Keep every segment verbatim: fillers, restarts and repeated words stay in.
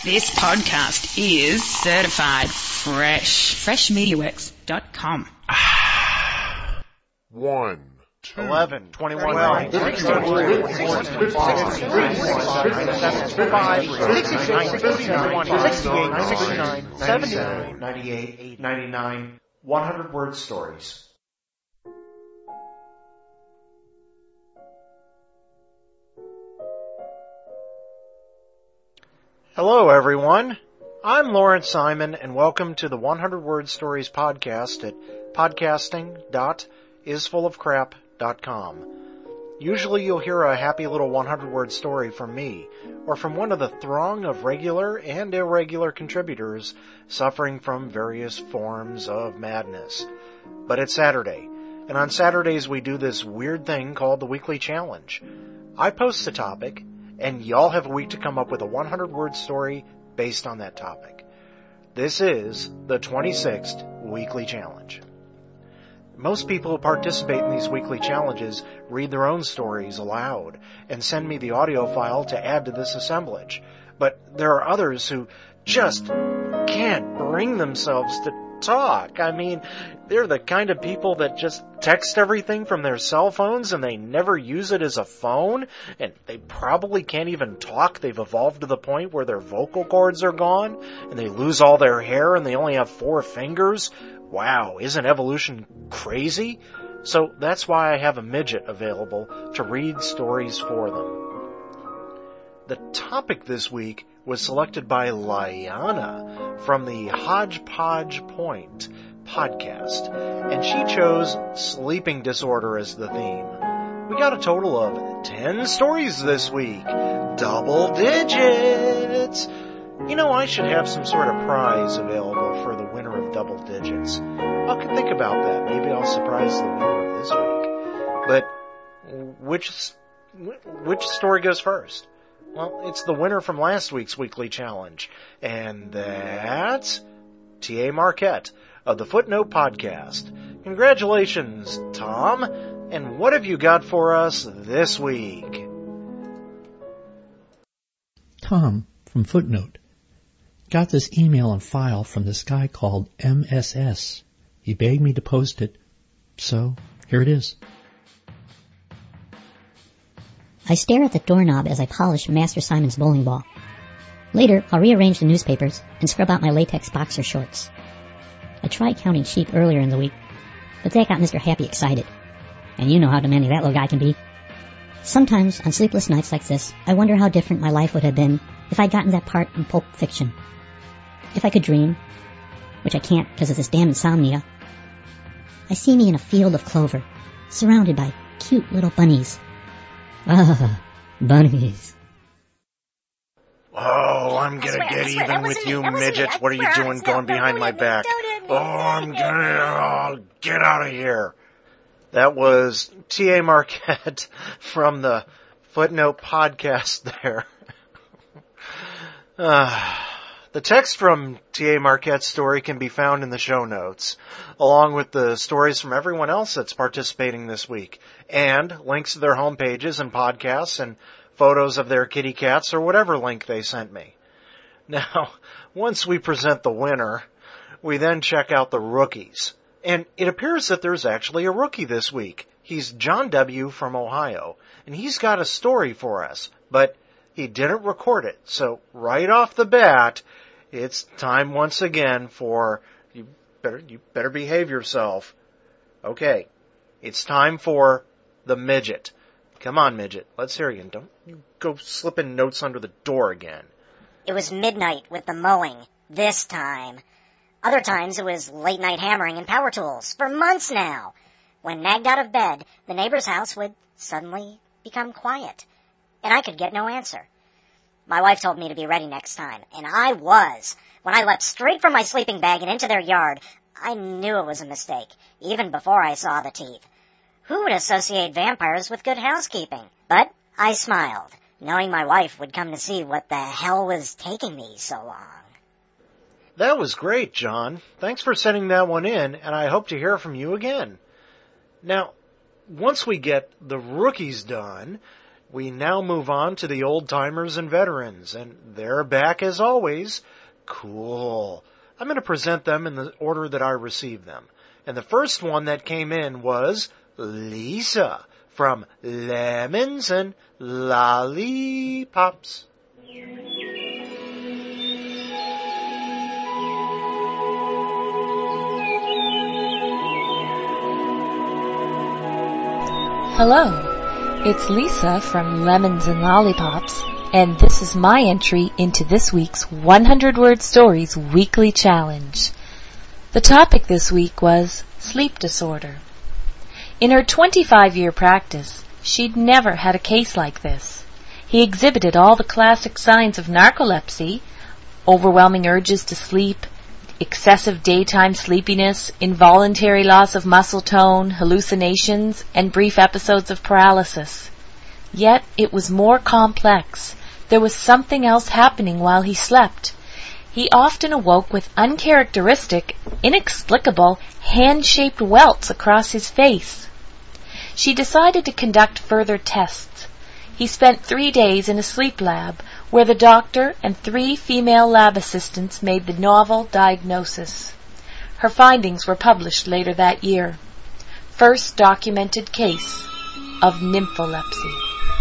This podcast is certified fresh. fresh media works dot com. One. Eleven, twenty-one, nine, six, seven, six, sixty-eight, sixty-nine, seventy-nine, ninety-eight, ninety-nine, one hundred word stories. Hello, everyone. I'm Lawrence Simon, and welcome to the one hundred word stories podcast at podcasting dot is full of crap dot com. Usually you'll hear a happy little one hundred word story from me, or from one of the throng of regular and irregular contributors suffering from various forms of madness. But it's Saturday, and on Saturdays we do this weird thing called the Weekly Challenge. I post a topic, and y'all have a week to come up with a one hundred word story based on that topic. This is the twenty-sixth Weekly Challenge. Most people who participate in these weekly challenges read their own stories aloud and send me the audio file to add to this assemblage. But there are others who just can't bring themselves to talk. I mean, they're the kind of people that just text everything from their cell phones and they never use it as a phone, and they probably can't even talk. They've evolved to the point where their vocal cords are gone and they lose all their hair and they only have four fingers. Wow, isn't evolution crazy? So that's why I have a midget available to read stories for them. The topic this week was selected by Liana from the Hodgepodge Point podcast, and she chose sleeping disorder as the theme. We got a total of ten stories this week. Double digits! You know, I should have some sort of prize available for the winner of double digits. I can think about that. Maybe I'll surprise the winner of this week. But which which story goes first? Well, it's the winner from last week's weekly challenge, and that's T A Marquette of the Footnote Podcast. Congratulations, Tom. And what have you got for us this week? Tom from Footnote. Got this email and file from this guy called M S S. He begged me to post it, so here it is. I stare at the doorknob as I polish Master Simon's bowling ball. Later, I'll rearrange the newspapers and scrub out my latex boxer shorts. I tried counting sheep earlier in the week, but that got Mister Happy excited. And you know how demanding that little guy can be. Sometimes, on sleepless nights like this, I wonder how different my life would have been if I'd gotten that part in Pulp Fiction. If I could dream, which I can't because of this damn insomnia, I see me in a field of clover, surrounded by cute little bunnies. Ah, bunnies. Oh, I'm gonna get even with you, midgets. What are you doing going behind my back? Oh, I'm gonna... Oh, get out of here. That was T A Marquette from the Footnote Podcast there. uh, the text from T A Marquette's story can be found in the show notes, along with the stories from everyone else that's participating this week, and links to their homepages and podcasts and photos of their kitty cats or whatever link they sent me. Now, once we present the winner, we then check out the rookies. And it appears that there's actually a rookie this week. He's John W. from Ohio, and he's got a story for us, but he didn't record it. So right off the bat, it's time once again for, you better, you better behave yourself. Okay, it's time for the midget. Come on, midget, let's hear you. And don't you go slipping notes under the door again. It was midnight with the mowing, this time. Other times it was late-night hammering and power tools, for months now. When nagged out of bed, the neighbor's house would suddenly become quiet, and I could get no answer. My wife told me to be ready next time, and I was. When I leapt straight from my sleeping bag and into their yard, I knew it was a mistake, even before I saw the teeth. Who would associate vampires with good housekeeping? But I smiled, knowing my wife would come to see what the hell was taking me so long. That was great, John. Thanks for sending that one in, and I hope to hear from you again. Now, once we get the rookies done, we now move on to the old-timers and veterans, and they're back as always. Cool. I'm going to present them in the order that I received them. And the first one that came in was Lisa from Lemons and Lollipops. Hello, it's Lisa from Lemons and Lollipops, and this is my entry into this week's one hundred word Stories Weekly Challenge. The topic this week was sleep disorder. In her twenty-five year practice, she'd never had a case like this. He exhibited all the classic signs of narcolepsy: overwhelming urges to sleep, excessive daytime sleepiness, involuntary loss of muscle tone, hallucinations, and brief episodes of paralysis. Yet it was more complex. There was something else happening while he slept. He often awoke with uncharacteristic, inexplicable, hand-shaped welts across his face. She decided to conduct further tests. He spent three days in a sleep lab, where the doctor and three female lab assistants made the novel diagnosis. Her findings were published later that year. First documented case of nympholepsy.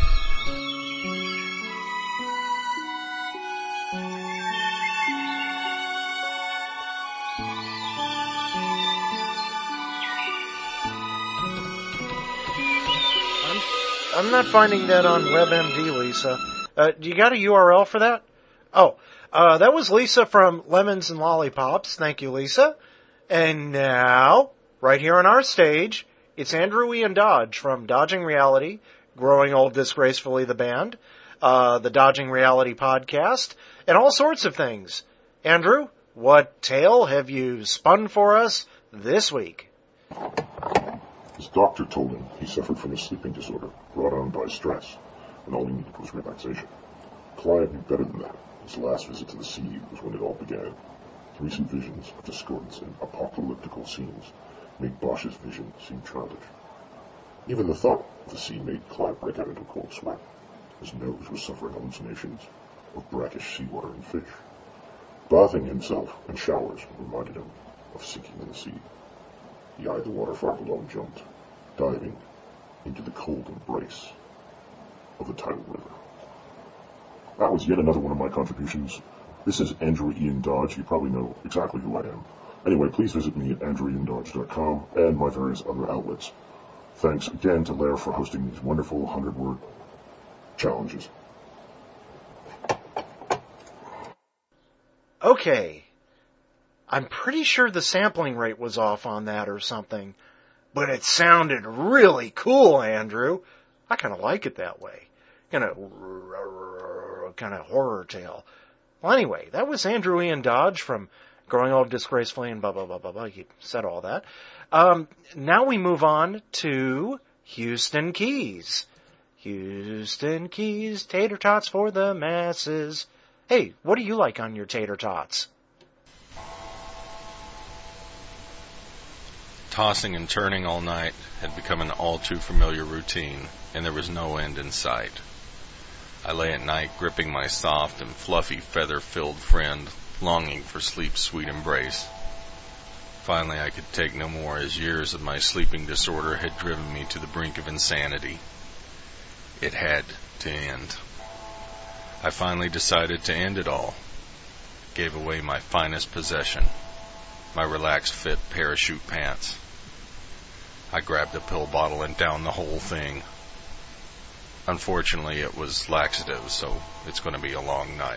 I'm not finding that on WebMD, Lisa. Uh, do you got a U R L for that? Oh, uh, that was Lisa from Lemons and Lollipops. Thank you, Lisa. And now, right here on our stage, it's Andrew Ian Dodge from Dodging Reality, Growing Old Disgracefully, the band, uh, the Dodging Reality podcast, and all sorts of things. Andrew, what tale have you spun for us this week? His doctor told him he suffered from a sleeping disorder brought on by stress, and all he needed was relaxation. Clive knew better than that. His last visit to the sea was when it all began. Recent visions of discordance and apocalyptical scenes made Bosch's vision seem childish. Even the thought of the sea made Clive break out into a cold sweat. His nose was suffering hallucinations of brackish seawater and fish. Bathing himself in showers reminded him of sinking in the sea. He eyed the water far below and jumped, diving into the cold embrace of the tidal river. That was yet another one of my contributions. This is Andrew Ian Dodge. You probably know exactly who I am. Anyway, please visit me at andrew ian dodge dot com and my various other outlets. Thanks again to Lair for hosting these wonderful one hundred word challenges. Okay. I'm pretty sure the sampling rate was off on that or something, but it sounded really cool, Andrew. I kind of like it that way. Kind of, kind of horror tale. Well, anyway, that was Andrew Ian Dodge from Growing Old Disgracefully and blah, blah, blah, blah, blah. He said all that. Um, now we move on to Houston Keys. Houston Keys, tater tots for the masses. Hey, what do you like on your tater tots? Tossing and turning all night had become an all-too-familiar routine, and there was no end in sight. I lay at night gripping my soft and fluffy feather-filled friend, longing for sleep's sweet embrace. Finally, I could take no more, as years of my sleeping disorder had driven me to the brink of insanity. It had to end. I finally decided to end it all. Gave away my finest possession, my relaxed fit parachute pants. I grabbed a pill bottle and downed the whole thing. Unfortunately, it was laxative, so it's going to be a long night.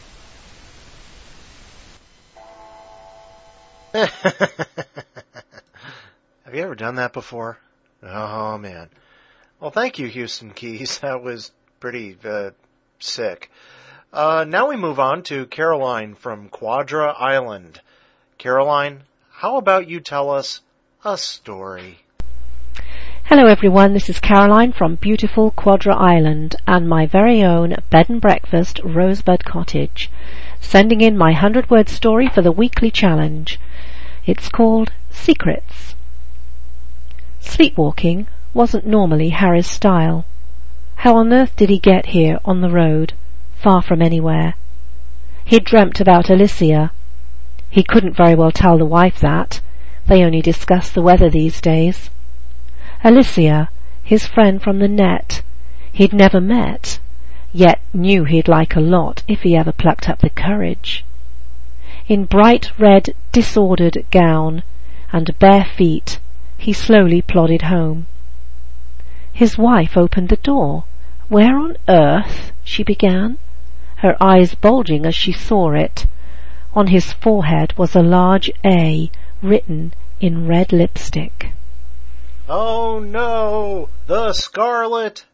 Have you ever done that before? Oh, man. Well, thank you, Houston Keys. That was pretty uh, sick. Uh, now we move on to Caroline from Quadra Island. Caroline, how about you tell us a story? Hello everyone, this is Caroline from beautiful Quadra Island and my very own bed and breakfast Rosebud Cottage, sending in my hundred word story for the weekly challenge. It's called Secrets. Sleepwalking wasn't normally Harry's style. How on earth did he get here on the road, far from anywhere? He'd dreamt about Alicia. He couldn't very well tell the wife that. They only discuss the weather these days. Alicia, his friend from the net, he'd never met, yet knew he'd like a lot if he ever plucked up the courage. In bright red disordered gown and bare feet, he slowly plodded home. His wife opened the door. "Where on earth?" she began, her eyes bulging as she saw it. On his forehead was a large A written in red lipstick. Oh no, the Scarlet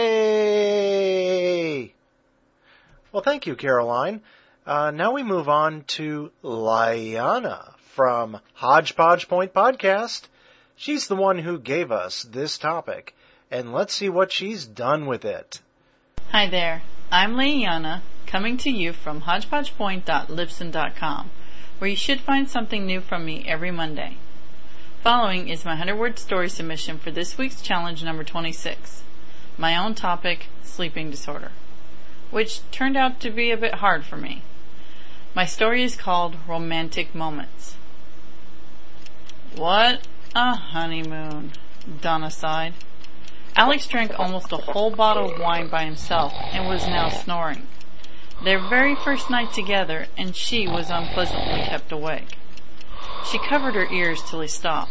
A! Well, thank you, Caroline. Uh, now we move on to Liana from Hodgepodge Point Podcast. She's the one who gave us this topic, and let's see what she's done with it. Hi there, I'm Liana, coming to you from hodgepodge point dot libsyn dot com, where you should find something new from me every Monday. Following is my hundred-word story submission for this week's challenge number twenty-six, my own topic, sleeping disorder, which turned out to be a bit hard for me. My story is called Romantic Moments. What a honeymoon, Donna sighed. Alex drank almost a whole bottle of wine by himself and was now snoring. Their very first night together, and she was unpleasantly kept awake. She covered her ears till he stopped.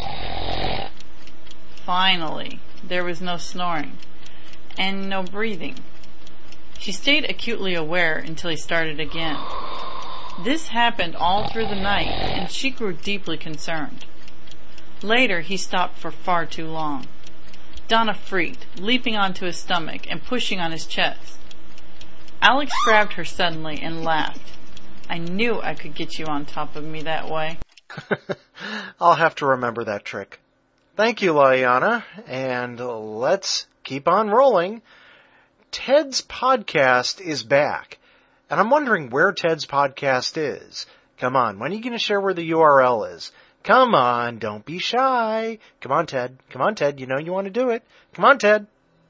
Finally, there was no snoring, and no breathing. She stayed acutely aware until he started again. This happened all through the night, and she grew deeply concerned. Later, he stopped for far too long. Donna freaked, leaping onto his stomach and pushing on his chest. Alex grabbed her suddenly and laughed. I knew I could get you on top of me that way. I'll have to remember that trick. Thank you, Liana, and let's keep on rolling. Ted's podcast is back, and I'm wondering where Ted's podcast is. Come on, when are you going to share where the U R L is? Come on, don't be shy. Come on, Ted. Come on, Ted. You know you want to do it. Come on, Ted.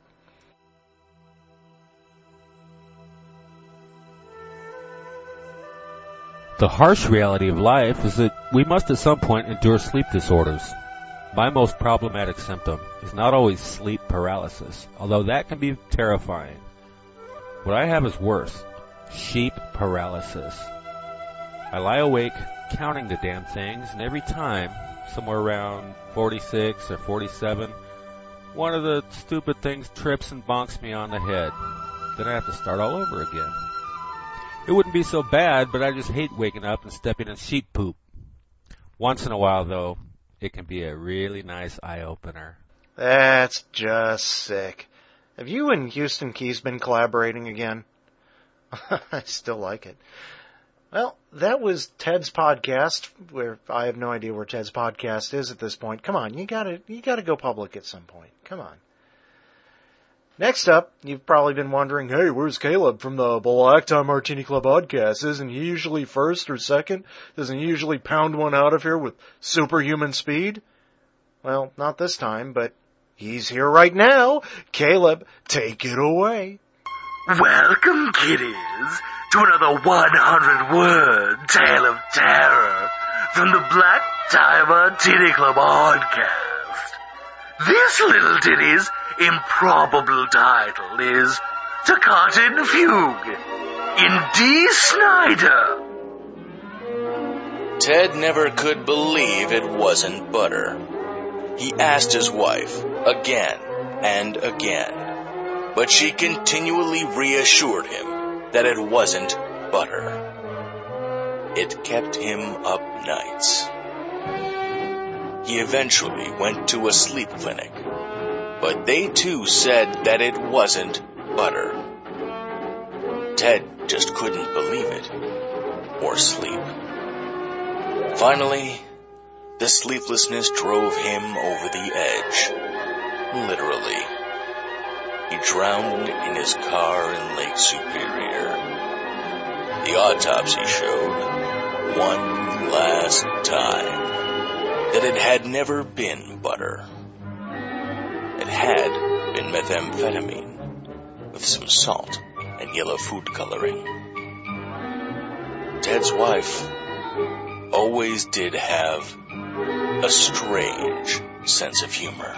The harsh reality of life is that we must at some point endure sleep disorders. My most problematic symptom is not always sleep paralysis, although that can be terrifying. What I have is worse, sheep paralysis. I lie awake counting the damn things, and every time, somewhere around forty-six or forty-seven, one of the stupid things trips and bonks me on the head. Then I have to start all over again. It wouldn't be so bad, but I just hate waking up and stepping in sheep poop. Once in a while, though, it can be a really nice eye-opener. That's just sick. Have you and Houston Keys been collaborating again? I still like it. Well, that was Ted's podcast, where I have no idea where Ted's podcast is at this point. Come on, you gotta, you gotta go public at some point. Come on. Next up, you've probably been wondering, hey, where's Caleb from the Black Tie Martini Club podcast? Isn't he usually first or second? Doesn't he usually pound one out of here with superhuman speed? Well, not this time, but he's here right now. Caleb, take it away. Welcome, kiddies, to another one hundred word tale of terror from the Black Tie Martini Club podcast. This little ditty's improbable title is Toccata Fugue in D. Snyder. Ted never could believe it wasn't butter. He asked his wife again and again, but she continually reassured him that it wasn't butter. It kept him up nights. He eventually went to a sleep clinic, but they too said that it wasn't butter. Ted just couldn't believe it, or sleep. Finally, the sleeplessness drove him over the edge, literally. He drowned in his car in Lake Superior. The autopsy showed, one last time, that it had never been butter. It had been methamphetamine, with some salt and yellow food coloring. Ted's wife always did have a strange sense of humor.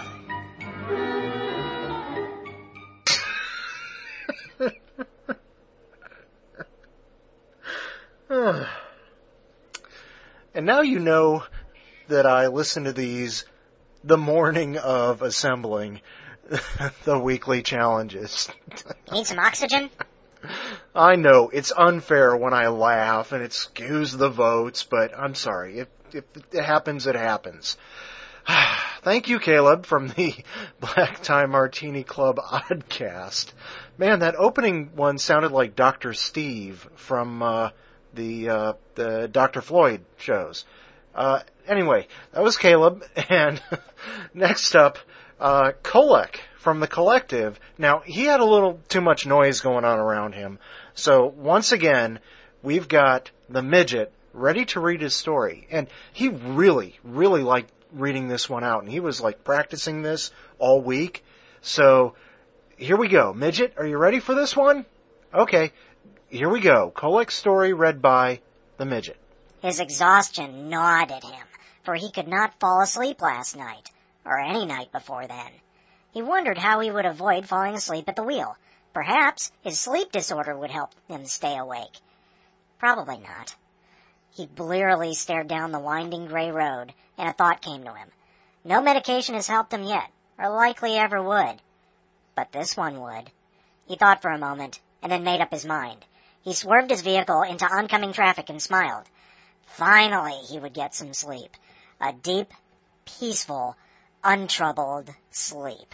And now you know that I listen to these the morning of assembling the weekly challenges. Need some oxygen? I know, it's unfair when I laugh and it skews the votes, but I'm sorry. If, if it happens, it happens. Thank you, Caleb, from the Black Tie Martini Club Oddcast. Man, that opening one sounded like Doctor Steve from uh, the uh, the Doctor Floyd shows. Uh, anyway, that was Caleb, and next up, uh, Kolek from the Collective. Now, he had a little too much noise going on around him, so once again, we've got the midget ready to read his story, and he really, really liked reading this one out, and he was like practicing this all week. So here we go. Midget, are you ready for this one? Okay, here we go. Kolek's story read by the midget. His exhaustion gnawed at him, for he could not fall asleep last night, or any night before then. He wondered how he would avoid falling asleep at the wheel. Perhaps his sleep disorder would help him stay awake. Probably not. He blearily stared down the winding gray road, and a thought came to him. No medication has helped him yet, or likely ever would. But this one would. He thought for a moment, and then made up his mind. He swerved his vehicle into oncoming traffic and smiled. Finally, he would get some sleep. A deep, peaceful, untroubled sleep.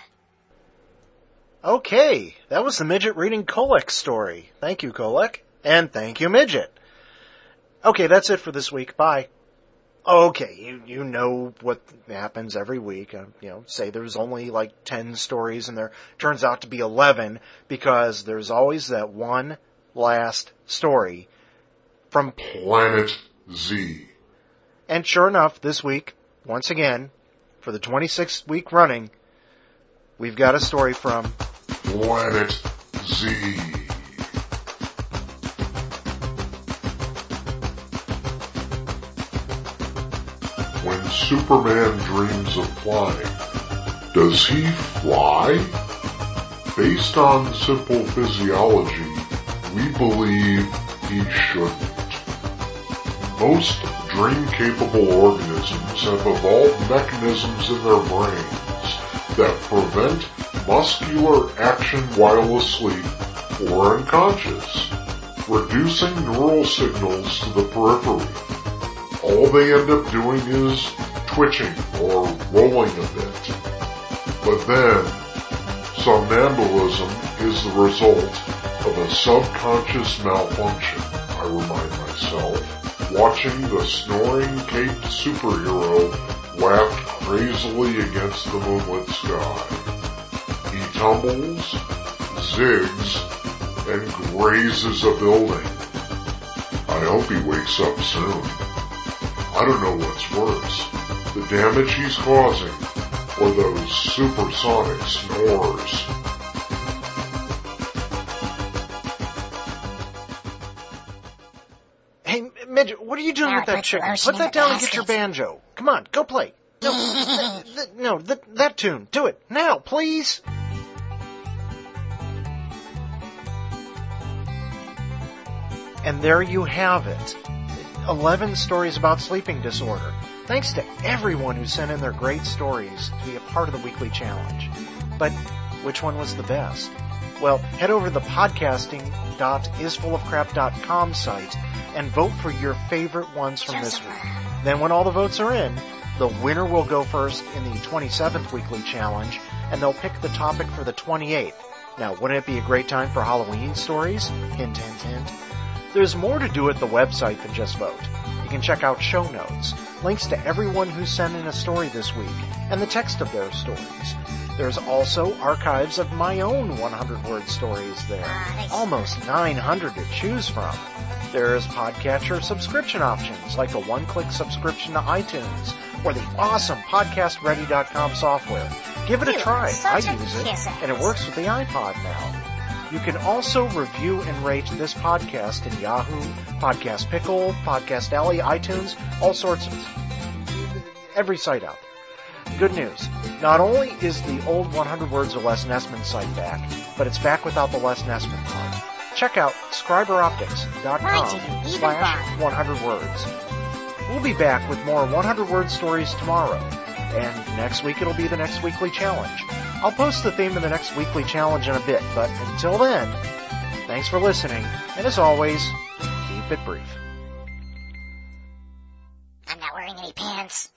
Okay, that was the midget reading Kolek's story. Thank you, Kolek. And thank you, midget. Okay, that's it for this week. Bye. Okay, you you know what happens every week. Uh, you know, say there's only like ten stories and there turns out to be eleven because there's always that one last story from Planet Z. And sure enough, this week, once again, for the twenty-sixth week running, we've got a story from Planet Z. When Superman dreams of flying, does he fly? Based on simple physiology, we believe he shouldn't. Most dream-capable organisms have evolved mechanisms in their brains that prevent muscular action while asleep or unconscious, reducing neural signals to the periphery. All they end up doing is twitching or rolling a bit. But then, somnambulism is the result of a subconscious malfunction, I remind myself, watching the snoring caped superhero waft crazily against the moonlit sky. He tumbles, zigs, and grazes a building. I hope he wakes up soon. I don't know what's worse, the damage he's causing, or those supersonic snores. Hey, Midget, what are you doing Now with that put chicken? lotion Put in that the down and get your basket. banjo. Come on, go play. No, th- th- no, th- that tune. Do it now, please. And there you have it. eleven stories about sleeping disorder. Thanks to everyone who sent in their great stories to be a part of the weekly challenge. But which one was the best? Well, head over to the podcasting dot is full of crap dot com site and vote for your favorite ones from this week. Then when all the votes are in, the winner will go first in the twenty-seventh weekly challenge, and they'll pick the topic for the twenty-eighth. Now, wouldn't it be a great time for Halloween stories? Hint, hint, hint. There's more to do at the website than just vote. You can check out show notes, links to everyone who sent in a story this week, and the text of their stories. There's also archives of my own one hundred word stories there. Almost nine hundred to choose from. There's Podcatcher subscription options, like a one-click subscription to iTunes, or the awesome podcast ready dot com software. Give it a You try. are I such a use it, kiss and it ass. works with the iPod now. You can also review and rate this podcast in Yahoo, Podcast Pickle, Podcast Alley, iTunes, all sorts of, every site out there. Good news. Not only is the old one hundred Words or Less Nessman site back, but it's back without the Les Nessman part. Check out scriberoptics.com slash 100 words. We'll be back with more one hundred word stories tomorrow. And next week it'll be the next weekly challenge. I'll post the theme of the next weekly challenge in a bit, but until then, thanks for listening, and as always, keep it brief. I'm not wearing any pants.